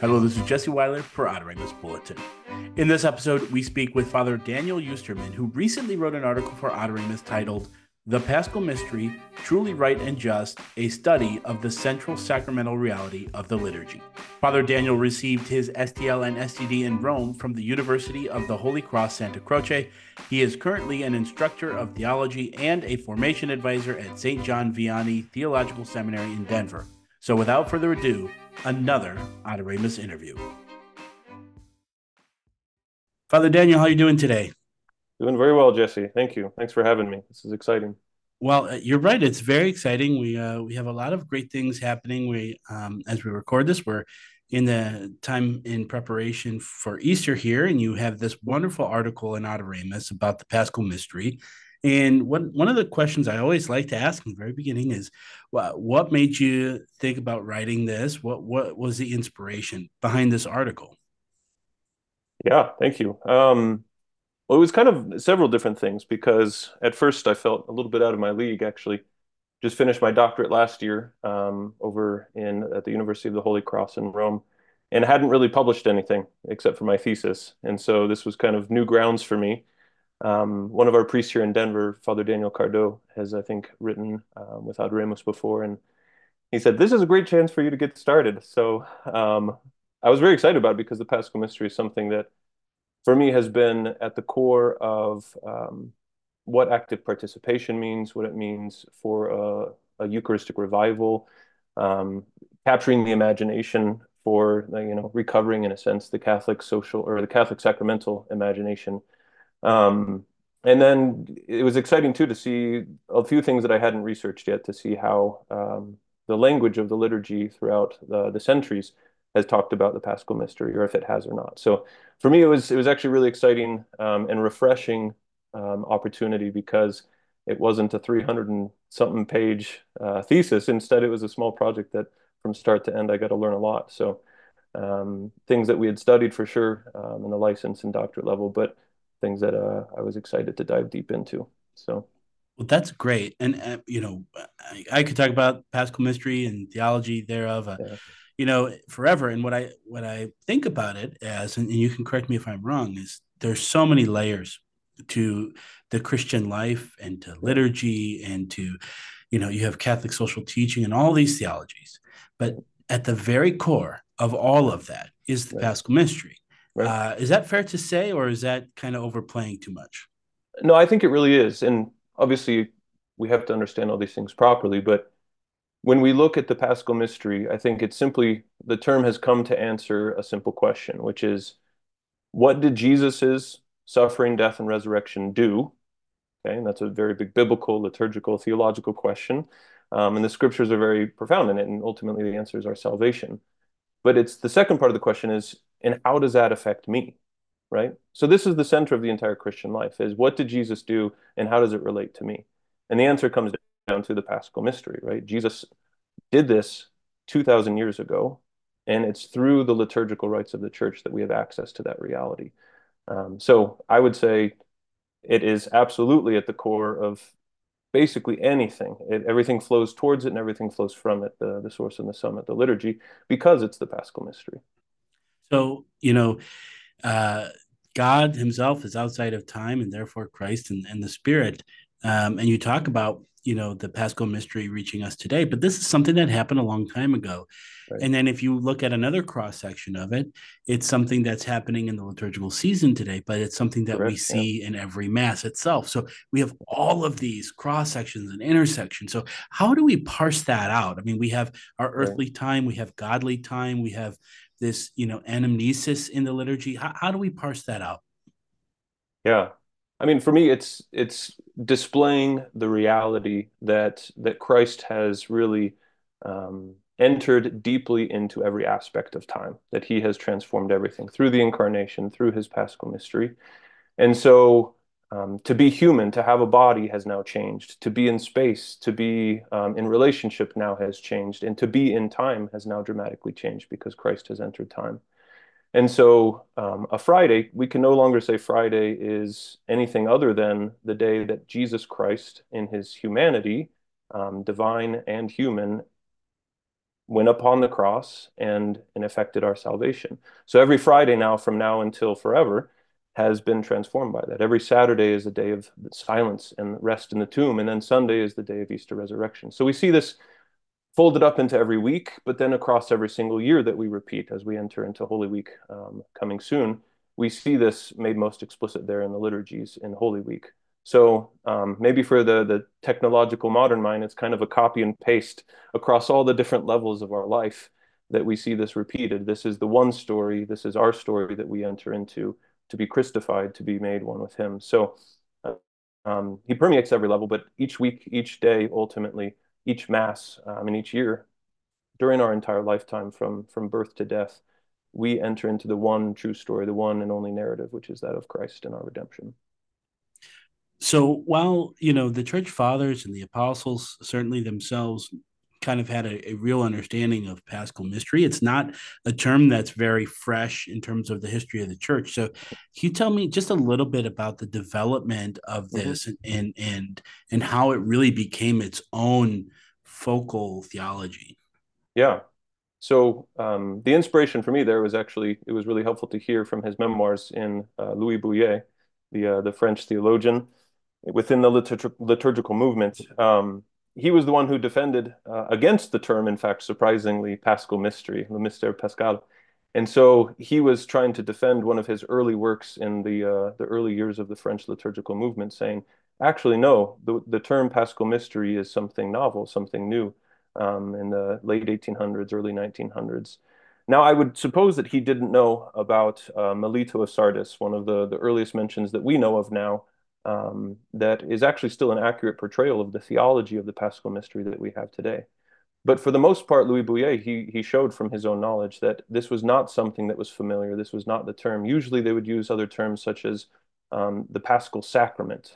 Hello, this is Jesse Weiler for Adoremus Bulletin. In this episode, we speak with Father Daniel Usterman, who recently wrote an article for Adoremus titled The Paschal Mystery, Truly Right and Just, a Study of the Central Sacramental Reality of the Liturgy. Father Daniel received his STL and STD in Rome from the University of the Holy Cross Santa Croce. He is currently an instructor of theology and a formation advisor at St. John Vianney Theological Seminary in Denver. So without further ado, another Adoremus interview. Father Daniel, how are you doing today? Doing very well, Jesse. Thank you. Thanks for having me. This is exciting. Well, you're right. It's very exciting. We have a lot of great things happening. As we record this, we're in the time in preparation for Easter here, and you have this wonderful article in Adoremus about the Paschal Mystery. And one of the questions I always like to ask in the very beginning is, what made you think about writing this? What was the inspiration behind this article? Yeah, thank you. Well, it was kind of several different things because at first I felt a little bit out of my league, actually. Just finished my doctorate last year over in at the University of the Holy Cross in Rome, and hadn't really published anything except for my thesis. And so this was kind of new grounds for me. One of our priests here in Denver, Father Daniel Cardo, has, I think, written with Adoremus before, and he said, "This is a great chance for you to get started." So I was very excited about it because the Paschal Mystery is something that, for me, has been at the core of what active participation means, what it means for a Eucharistic revival, um, capturing the imagination for, recovering, in a sense, the Catholic social or the Catholic sacramental imagination. Um, and then it was exciting too to see a few things that I hadn't researched yet, to see how the language of the liturgy throughout the centuries has talked about the Paschal Mystery, or if it has or not. So for me, it was actually really exciting and refreshing opportunity because it wasn't a 300 and something page thesis. Instead, it was a small project that from start to end, I got to learn a lot. So things that we had studied for sure in the license and doctorate level, but things that I was excited to dive deep into. So, Well, that's great. And, I could talk about Paschal Mystery and theology thereof, yeah, forever. And what I think about it as, and you can correct me if I'm wrong, is there's so many layers to the Christian life and to yeah, liturgy and to, you have Catholic social teaching and all these theologies. But at the very core of all of that is the right, Paschal Mystery. right. Is that fair to say, or is that kind of overplaying too much? No, I think it really is. And obviously, we have to understand all these things properly. But when we look at the Paschal Mystery, I think it's simply the term has come to answer a simple question, which is, what did Jesus's suffering, death, and resurrection do? Okay, and that's a very big biblical, liturgical, theological question. And the scriptures are very profound in it, and ultimately the answer is our salvation. But it's the second part of the question is, and how does that affect me? Right? So this is the center of the entire Christian life is, what did Jesus do and how does it relate to me? And the answer comes down to the Paschal Mystery, right? Jesus did this 2,000 years ago, and it's through the liturgical rites of the church that we have access to that reality. So I would say it is absolutely at the core of basically anything. Everything flows towards it and everything flows from it, the source and the summit, the liturgy, because it's the Paschal Mystery. So, uh, God Himself is outside of time, and therefore Christ and the Spirit. And you talk about the Paschal Mystery reaching us today, but this is something that happened a long time ago. Right. And then if you look at another cross section of it, it's something that's happening in the liturgical season today, but it's something that we Correct. Yeah. see in every mass itself. So we have all of these cross sections and intersections. So how do we parse that out? I mean, we have our Right. earthly time, we have godly time, we have this, anamnesis in the liturgy. How do we parse that out? Yeah. I mean, for me, it's displaying the reality that Christ has really entered deeply into every aspect of time, that he has transformed everything through the incarnation, through his Paschal mystery. And so to be human, to have a body has now changed. To be in space, to be in relationship now has changed. And to be in time has now dramatically changed because Christ has entered time. And so a Friday, we can no longer say Friday is anything other than the day that Jesus Christ, in his humanity, divine and human, went upon the cross and effected our salvation. So every Friday now, from now until forever, has been transformed by that. Every Saturday is a day of silence and rest in the tomb, and then Sunday is the day of Easter resurrection. So we see this folded up into every week, but then across every single year that we repeat as we enter into Holy Week coming soon. We see this made most explicit there in the liturgies in Holy Week. So maybe for the technological modern mind, it's kind of a copy and paste across all the different levels of our life that we see this repeated. This is the one story, this is our story that we enter into to be Christified, to be made one with him. So he permeates every level, but each week, each day, ultimately, each Mass, and each year, during our entire lifetime, from birth to death, we enter into the one true story, the one and only narrative, which is that of Christ and our redemption. So while, the church fathers and the apostles certainly themselves kind of had a real understanding of Paschal mystery, it's not a term that's very fresh in terms of the history of the church. So can you tell me just a little bit about the development of Mm-hmm. this and how it really became its own focal theology? Yeah. So the inspiration for me there was actually, it was really helpful to hear from his memoirs in Louis Bouillet, the French theologian within the liturgical movement. He was the one who defended against the term, in fact, surprisingly, Paschal mystery, le mystère pascal. And so he was trying to defend one of his early works in the early years of the French liturgical movement, saying, actually, no, the term Paschal mystery is something novel, something new in the late 1800s, early 1900s. Now, I would suppose that he didn't know about Melito of Sardis, one of the earliest mentions that we know of now, that is actually still an accurate portrayal of the theology of the Paschal mystery that we have today. But for the most part, Louis Bouillet, he showed from his own knowledge that this was not something that was familiar. This was not the term. Usually they would use other terms such as the Paschal sacrament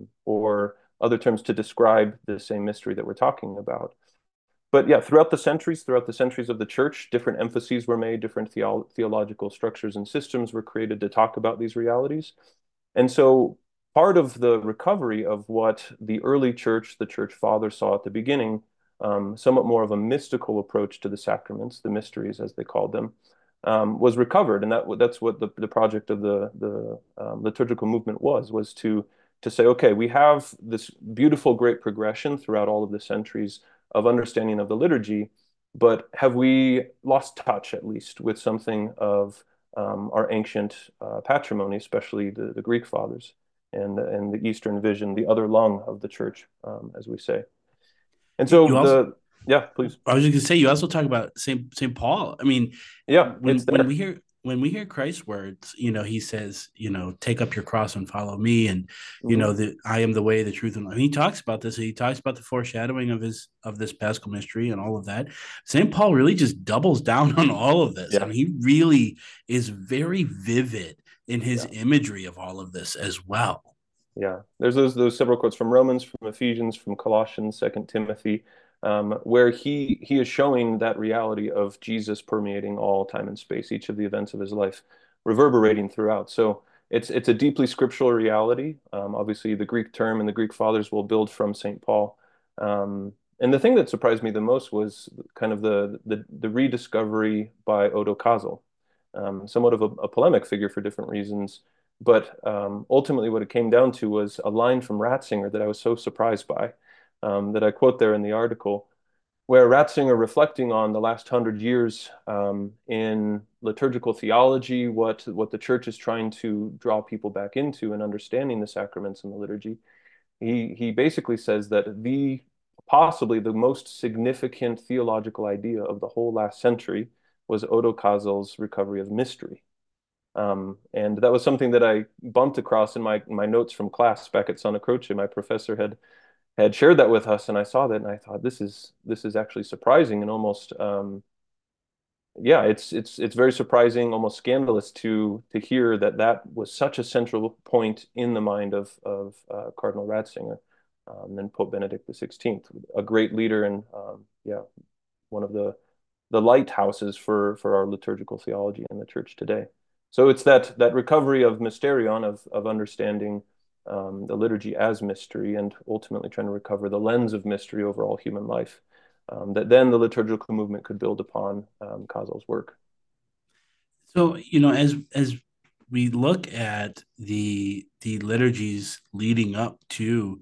or other terms to describe the same mystery that we're talking about. But yeah, throughout the centuries of the church, different emphases were made, different theological structures and systems were created to talk about these realities. And so part of the recovery of what the early church, the church fathers saw at the beginning, somewhat more of a mystical approach to the sacraments, the mysteries as they called them, was recovered. And that's what the project of the liturgical movement was to say, okay, we have this beautiful, great progression throughout all of the centuries of understanding of the liturgy, but have we lost touch, at least, with something of our ancient patrimony, especially the Greek fathers and the Eastern vision, the other lung of the church, as we say. And You so also yeah, please. I was just gonna say you also talk about Saint Paul. I mean, Yeah, it's when there. we hear Christ's words, he says, take up your cross and follow me, and Hmm. that I am the way, the truth, and life. He talks about this. He talks about the foreshadowing of this Paschal mystery and all of that. Saint Paul really just doubles down on all of this. I Yeah, mean, he really is very vivid in his yeah. imagery of all of this as well. Yeah, there's those several quotes from Romans, from Ephesians, from Colossians, Second Timothy, where he is showing that reality of Jesus permeating all time and space, each of the events of his life, reverberating throughout. So it's a deeply scriptural reality. Obviously, the Greek term and the Greek fathers will build from Saint Paul. And the thing that surprised me the most was kind of the rediscovery by Odo Kazel, somewhat of a polemic figure for different reasons. But ultimately, what it came down to was a line from Ratzinger that I was so surprised by, that I quote there in the article, where Ratzinger, reflecting on the last 100 years in liturgical theology, what the church is trying to draw people back into and understanding the sacraments and the liturgy, he basically says that possibly the most significant theological idea of the whole last century was Odo Kazel's recovery of mystery. And that was something that I bumped across in my notes from class back at Santa Croce. My professor had shared that with us, and I saw that, and I thought this is actually surprising and almost yeah, it's very surprising, almost scandalous to hear that that was such a central point in the mind of Cardinal Ratzinger, and Pope Benedict XVI, a great leader and yeah, one of the lighthouses for our liturgical theology in the church today. So it's that recovery of mysterion, of understanding the liturgy as mystery, and ultimately trying to recover the lens of mystery over all human life. that then the liturgical movement could build upon Cazal's work. So, as we look at the liturgies leading up to,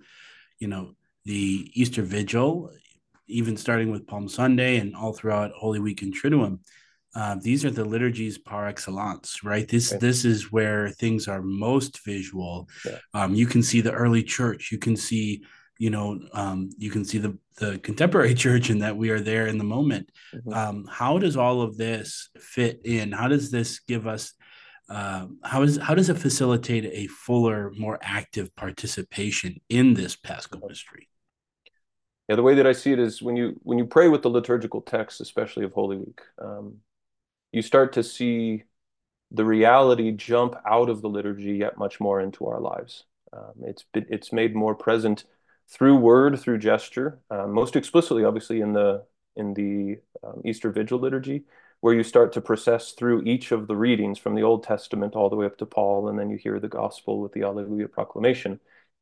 the Easter Vigil, even starting with Palm Sunday and all throughout Holy Week and Triduum, these are the liturgies par excellence, right? This Right? this is where things are most visual. Yeah. You can see the early church. You can see, you can see the contemporary church, and that we are there in the moment. Mm-hmm. How does all of this fit in? How does this give us? How does it facilitate a fuller, more active participation in this Paschal mystery? Yeah, the way that I see it is when you pray with the liturgical text, especially of Holy Week, you start to see the reality jump out of the liturgy yet much more into our lives. It's made more present through word, through gesture, most explicitly, obviously, in the Easter Vigil liturgy, where you start to process through each of the readings from the Old Testament all the way up to Paul, and then you hear the gospel with the Alleluia proclamation.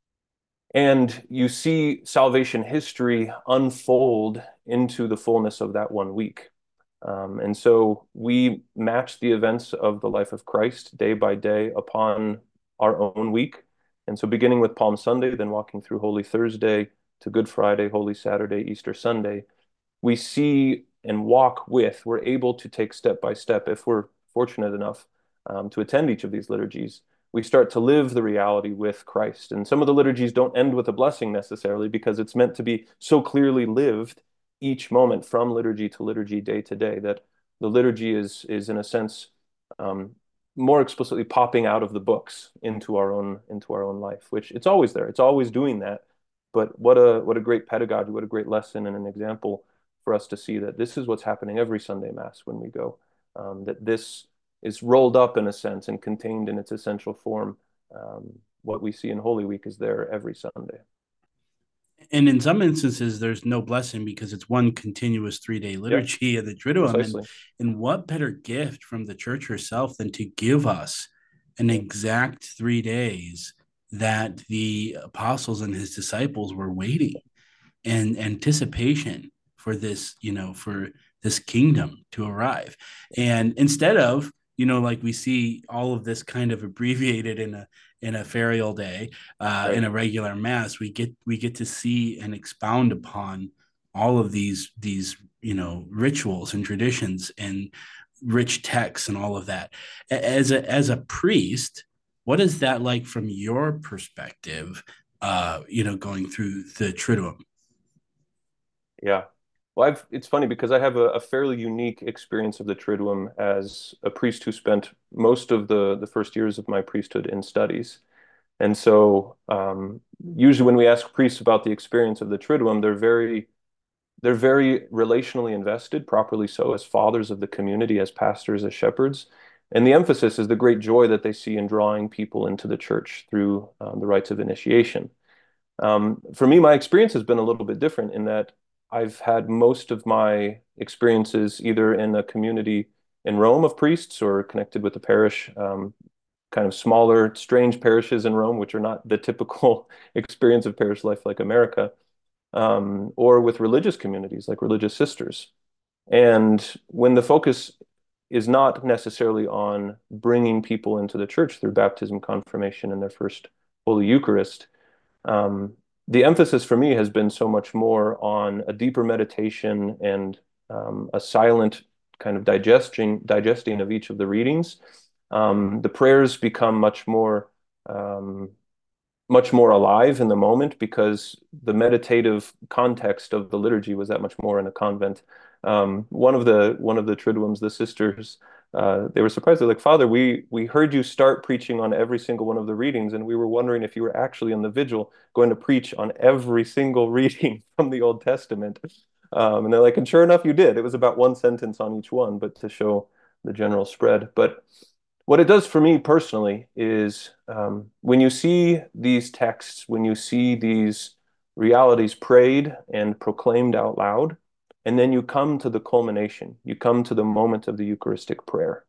And you see salvation history unfold into the fullness of that one week. And so we match the events of the life of Christ day by day upon our own week. And so beginning with Palm Sunday, then walking through Holy Thursday to Good Friday, Holy Saturday, Easter Sunday, we see and walk with, we're able to take step by step, if we're fortunate enough to attend each of these liturgies, we start to live the reality with Christ. And some of the liturgies don't end with a blessing necessarily because it's meant to be so clearly lived each moment from liturgy to liturgy, day to day, that the liturgy is in a sense more explicitly popping out of the books into our own life, which it's always there. It's always doing that. But what a great pedagogy, what a great lesson and an example for us to see that this is what's happening every Sunday Mass when we go, that this is rolled up in a sense and contained in its essential form. What we see in Holy Week is there every Sunday. And in some instances, there's no blessing because it's one continuous 3 day Yeah, liturgy of the Triduum. And, precisely. and what better gift from the church herself than to give us an Yeah, exact 3 days that the apostles and his disciples were waiting and anticipation for this, for this kingdom to arrive. And instead of, like we see all of this kind of abbreviated in a ferial day, right. in a regular mass, we get to see and expound upon all of these rituals and traditions and rich texts and all of that. As a priest, what is that like from your perspective? Going through the Triduum. Yeah. Well, it's funny because I have a fairly unique experience of the Triduum as a priest who spent most of the first years of my priesthood in studies. And so usually when we ask priests about the experience of the Triduum, they're very relationally invested, properly so, as fathers of the community, as pastors, as shepherds. And the emphasis is the great joy that they see in drawing people into the church through the rites of initiation. For me, my experience has been a little bit different in that I've had most of my experiences either in a community in Rome of priests or connected with the parish, kind of smaller, strange parishes in Rome, which are not the typical experience of parish life like America, or with religious communities like religious sisters. And when the focus is not necessarily on bringing people into the church through baptism, confirmation, and their first Holy Eucharist, um, the emphasis for me has been so much more on a deeper meditation and a silent kind of digesting of each of the readings. The prayers become um, much more alive in the moment because the meditative context of the liturgy was that much more in a convent. One of the Triduums, the sisters, they were surprised. They're like, Father, we heard you start preaching on every single one of the readings, and we were wondering if you were actually in the vigil going to preach on every single reading from the Old Testament. And they're like, and sure enough, you did. It was about one sentence on each one, but to show the general spread. But what it does for me personally is when you see these texts, when you see these realities prayed and proclaimed out loud, and then you come to the culmination, you come to the moment of the Eucharistic prayer.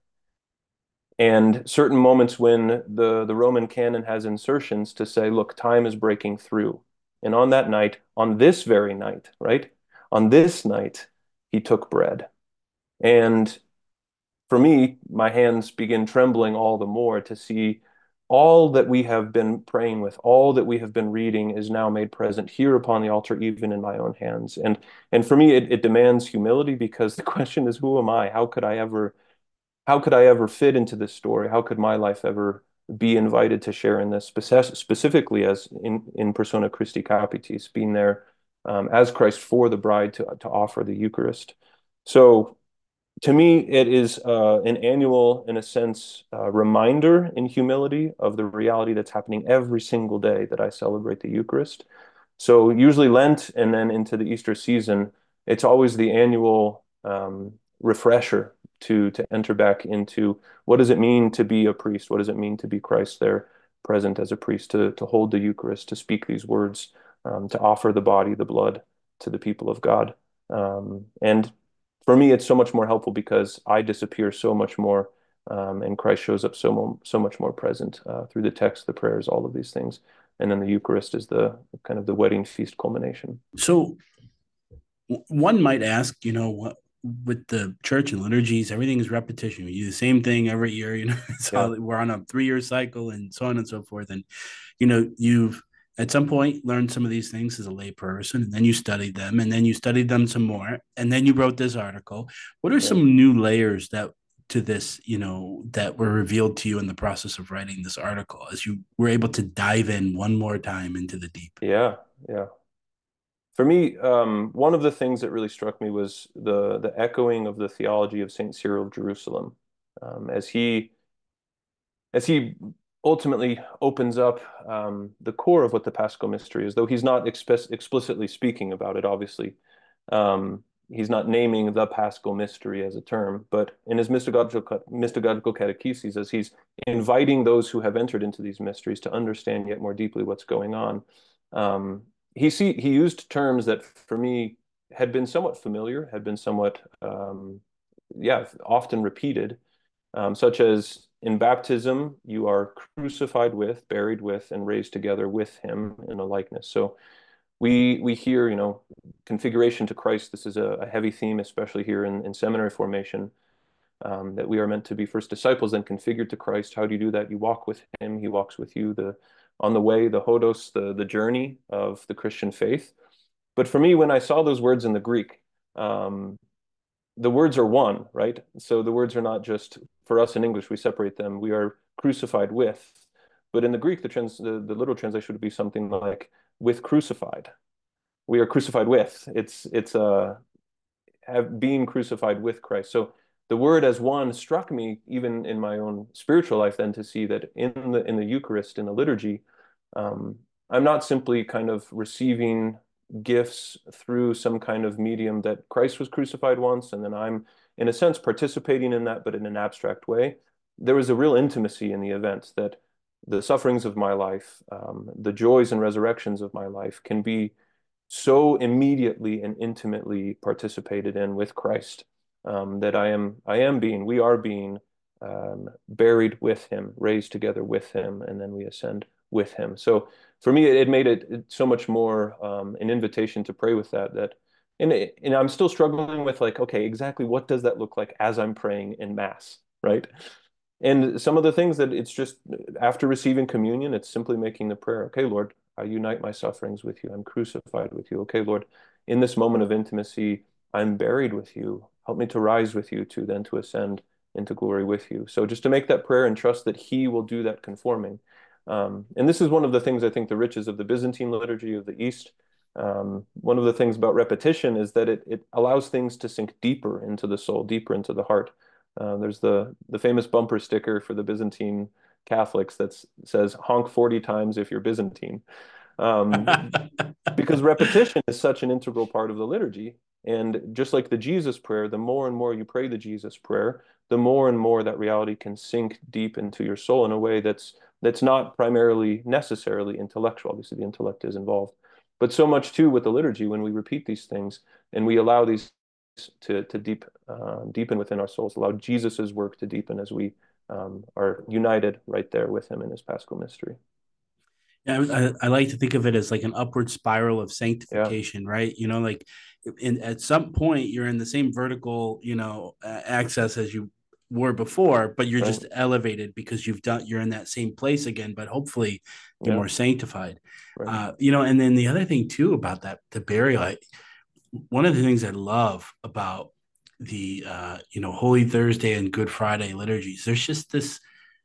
And certain moments when the Roman canon has insertions to say, look, time is breaking through. And on that night, on this very night, right? on this night, he took bread. And for me, my hands begin trembling all the more to see all that we have been praying with, all that we have been reading is now made present here upon the altar, even in my own hands. And for me, it demands humility because the question is, who am I? How could I ever fit into this story? How could my life ever be invited to share in this, specifically as in persona Christi Capitis, being there as Christ for the bride to offer the Eucharist. So to me, it is an annual, in a sense, reminder in humility of the reality that's happening every single day that I celebrate the Eucharist. So usually Lent and then into the Easter season, it's always the annual refresher to enter back into what does it mean to be a priest? What does it mean to be Christ there present as a priest, to hold the Eucharist, to speak these words, to offer the body, the blood to the people of God. And for me, it's so much more helpful because I disappear so much more, and Christ shows up so much more present through the text, the prayers, all of these things. And then the Eucharist is the kind of the wedding feast culmination. So one might ask, what with the church and liturgies, everything is repetition. We do the same thing every year. It's Yeah, all, we're on a 3-year cycle and so on and so forth. And you've at some point learned some of these things as a lay person, and then you studied them, and then you studied them some more, and then you wrote this article. What are right. some new layers that to this, that were revealed to you in the process of writing this article as you were able to dive in one more time into the deep? Yeah, yeah. For me, one of the things that really struck me was the echoing of the theology of Saint Cyril of Jerusalem, as he ultimately opens up the core of what the Paschal Mystery is, though he's not explicitly speaking about it, obviously. He's not naming the Paschal Mystery as a term, but in his mystagogical catechesis, as he's inviting those who have entered into these mysteries to understand yet more deeply what's going on, he used terms that for me had been somewhat familiar, had been somewhat yeah, often repeated, such as in baptism, you are crucified with, buried with, and raised together with him in a likeness. So we hear, configuration to Christ. This is a heavy theme, especially here in seminary formation, that we are meant to be first disciples, then configured to Christ. How do you do that? You walk with him, he walks with you, on the way, the hodos, the journey of the Christian faith. But for me, when I saw those words in the Greek, the words are one, right? So the words are not just for us in English, we separate them. We are crucified with, but in the Greek, the literal translation would be something like with crucified. We are crucified with. It's being crucified with Christ. So the word as one struck me even in my own spiritual life then to see that in the Eucharist, in the liturgy, um, I'm not simply kind of receiving gifts through some kind of medium that Christ was crucified once, and then I'm, in a sense, participating in that, but in an abstract way. There was a real intimacy in the event that the sufferings of my life, the joys and resurrections of my life can be so immediately and intimately participated in with Christ, that we are being buried with him, raised together with him, and then we ascend with him. So for me, it made it so much more an invitation to pray with that. And I'm still struggling with like, okay, exactly what does that look like as I'm praying in Mass, right? And some of the things that it's just after receiving communion, it's simply making the prayer, okay, Lord, I unite my sufferings with you. I'm crucified with you. Okay, Lord, in this moment of intimacy, I'm buried with you. Help me to rise with you to then to ascend into glory with you. So just to make that prayer and trust that he will do that conforming. And this is one of the things I think the riches of the Byzantine liturgy of the East. One of the things about repetition is that it allows things to sink deeper into the soul, deeper into the heart. There's the famous bumper sticker for the Byzantine Catholics that says honk 40 times if you're Byzantine. Um, because repetition is such an integral part of the liturgy. And just like the Jesus prayer, the more and more you pray the Jesus prayer, the more and more that reality can sink deep into your soul in a way that's not primarily necessarily intellectual. Obviously, the intellect is involved, but so much too with the liturgy when we repeat these things and we allow these to deepen within our souls, allow Jesus's work to deepen as we are united right there with him in his Paschal mystery. I like to think of it as like an upward spiral of Yeah, sanctification, right? Like at some point you're in the same vertical, access as you were before, but you're right. just elevated because you're in that same place again, but hopefully you're Yeah, more sanctified. right. And then the other thing too about the burial, one of the things I love about the Holy Thursday and Good Friday liturgies, there's just this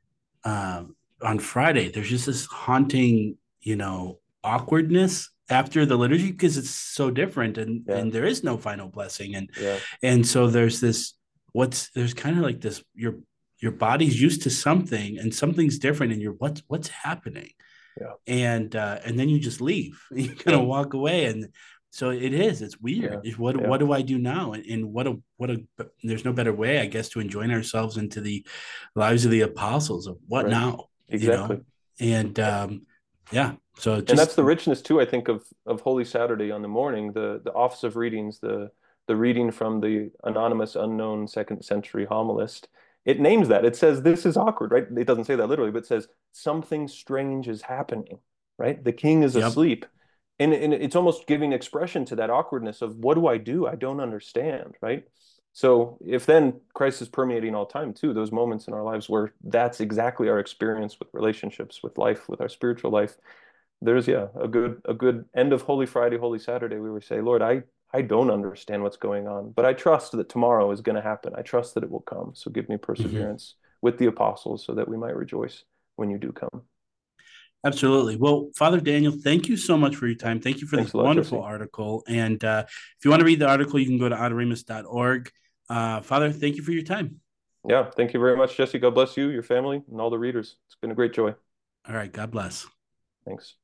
on Friday, there's just this haunting, awkwardness after the liturgy because it's so different, and Yeah, there is no final blessing, yeah, and so there's this there's kind of like this your body's used to something and something's different, and you're what's happening, yeah, and then you just leave, you kind yeah, of walk away, and so it's weird. yeah, What yeah. do I do now? And what a there's no better way, I guess, to enjoin ourselves into the lives of the apostles of what Right. now, Exactly. and yeah, so And that's just the richness too, I think, of Holy Saturday on the morning, the office of readings, the reading from the anonymous, unknown second century homilist. It names that. It says this is awkward, right? It doesn't say that literally, but it says something strange is happening, right? The king is yep. asleep. And it's almost giving expression to that awkwardness of what do I do? I don't understand, right? So if then Christ is permeating all time too, those moments in our lives where that's exactly our experience with relationships, with life, with our spiritual life, there's yeah a good end of Holy Friday, Holy Saturday. We would say, Lord, I don't understand what's going on, but I trust that tomorrow is going to happen. I trust that it will come. So give me Mhm. perseverance with the apostles so that we might rejoice when you do come. Absolutely. Well, Father Daniel, thank you so much for your Yeah. time. Thank you for this Thanks a lot, wonderful Jesse. article. And if you want to read the article, you can go to adoremus.org. Father, thank you for your time. Yeah, thank you very much, Jesse. God bless you, your family, and all the readers. It's been a great joy. All right. God bless. Thanks.